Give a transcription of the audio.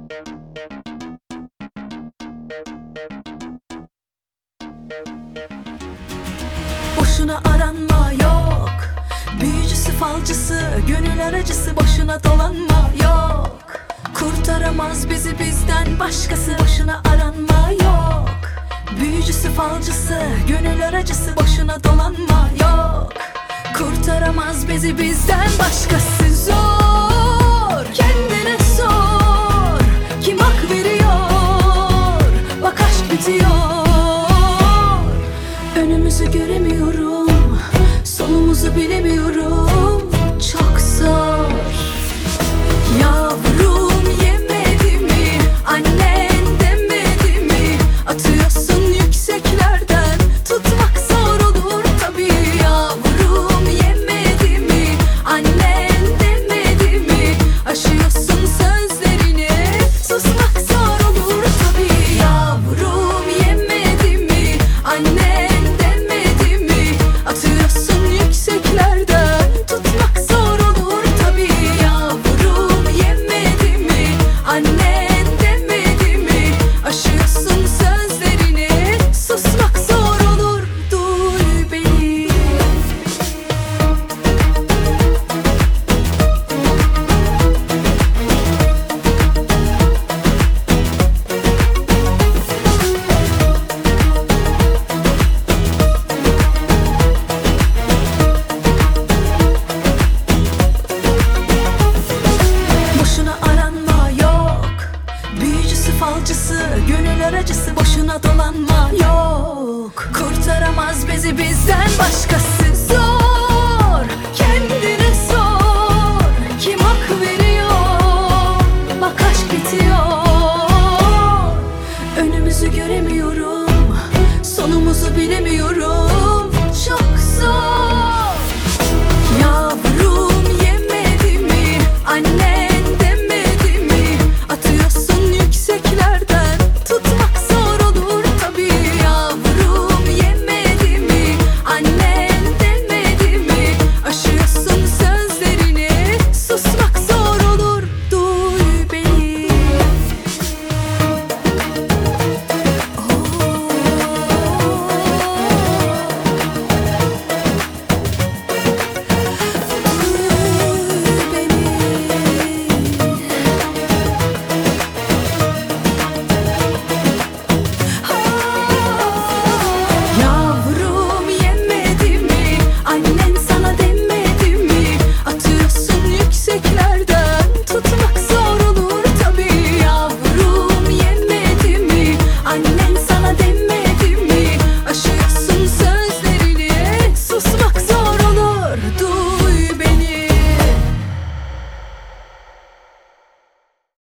Boşuna aranma yok, büyücüsü falcısı, gönül aracısı, boşuna dolanma yok. Kurtaramaz bizi bizden başkası, boşuna aranma yok. Büyücüsü falcısı, gönül aracısı, boşuna dolanma yok. Kurtaramaz bizi bizden başkası. Zor, kendine sor, kim hak veriyor, bak aşk bitiyor. Önümüzü göremiyorum, sonumuzu bilemiyorum, çok zor. Yavrum yemedi mi, annen demedi mi, atıyorsun yükseklerden, tutmak zor olur tabii. Yavrum yemedi mi, annen demedi mi, aşıyorsun sözlerini, susmak zor olur tabii. Yavrum yemedi mi, annen falcısı, gönül aracısı, boşuna dolanma yok. Kurtaramaz bizi bizden başkası. Zor, kendine sor, kim hak veriyor, bak aşk bitiyor. Önümüzü göremiyorum, sonumuzu bilemiyorum, çok zor.